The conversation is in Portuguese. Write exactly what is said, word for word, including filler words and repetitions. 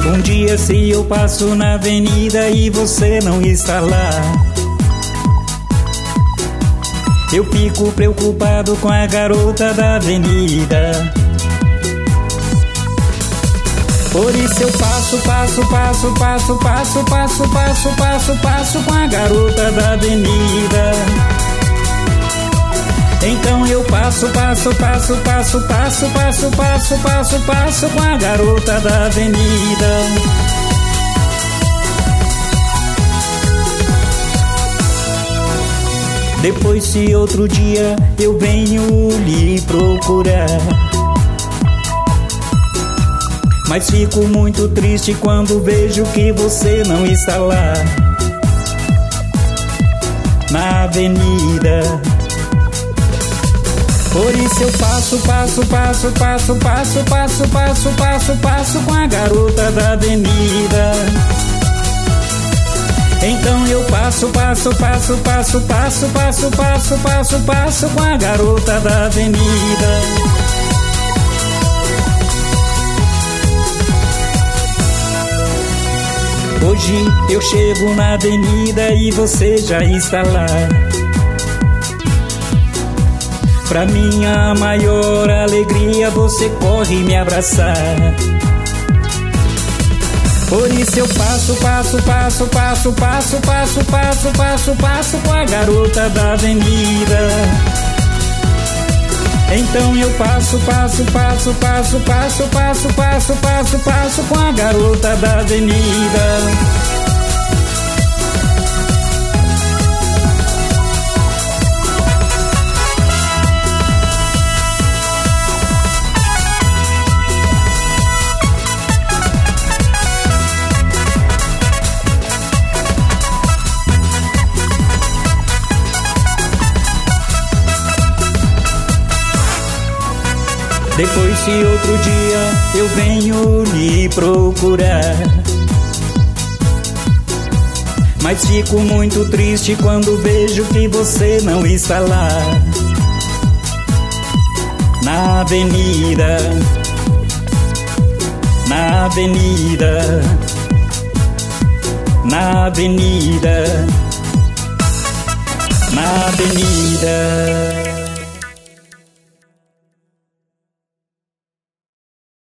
Um dia se eu passo na avenida e você não está lá, eu fico preocupado com a garota da avenida. Por isso eu passo, passo, passo, passo, passo, passo, passo, passo, passo com a garota da avenida. Então eu passo, passo, passo, passo, passo, passo, passo, passo, passo com a garota da avenida. Depois se outro dia eu venho lhe procurar, mas fico muito triste quando vejo que você não está lá na avenida. Por isso eu passo, passo, passo, passo, passo, passo, passo, passo, passo com a garota da avenida. Então eu passo, passo, passo, passo, passo, passo, passo, passo, passo com a garota da avenida. Hoje eu chego na avenida e você já está lá. Pra minha maior alegria você corre me abraçar. Por isso eu passo, passo, passo, passo, passo, passo, passo, passo, passo com a garota da avenida. Então eu passo, passo, passo, passo, passo, passo, passo, passo, passo com a garota da avenida. Depois se outro dia eu venho lhe procurar, mas fico muito triste quando vejo que você não está lá na avenida, na avenida, na avenida, na avenida.